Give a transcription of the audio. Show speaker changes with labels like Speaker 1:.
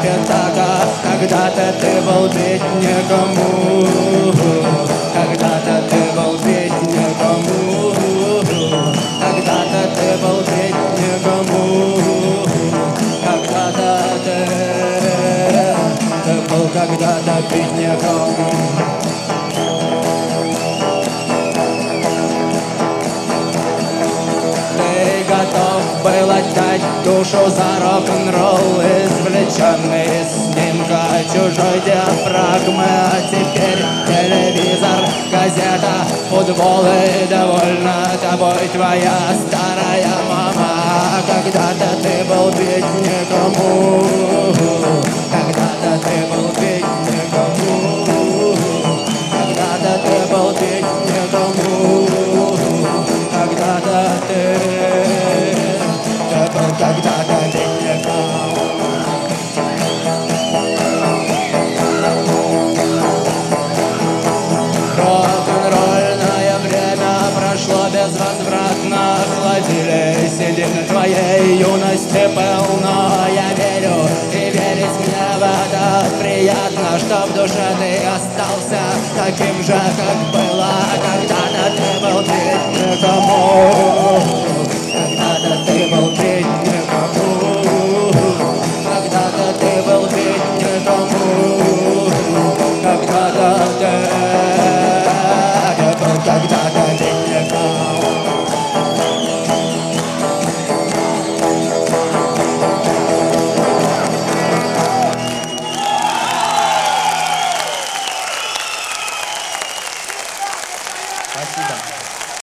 Speaker 1: пятака. Когда-то ты был бедняком, когда-то ты был бедняком, когда-то ты был бедняком, когда-то ты был когда-то бедняком. Готов был отдать душу за рок-н-ролл, извлеченный из снимка чужой диафрагмы. А теперь телевизор, газета, футбол и довольна тобой твоя старая мама. Когда-то ты был бедняком, когда-то ты был бедняком, когда-то ты был бедняком, когда-то ты был когда-то бедняком. Рок-н-ролльное время прошло безвозвратно. Охладили седины твоей юности полно. Я верю, и верить мне в это приятно, что в душе ты остался таким же, как было. Когда-то ты был бедняком,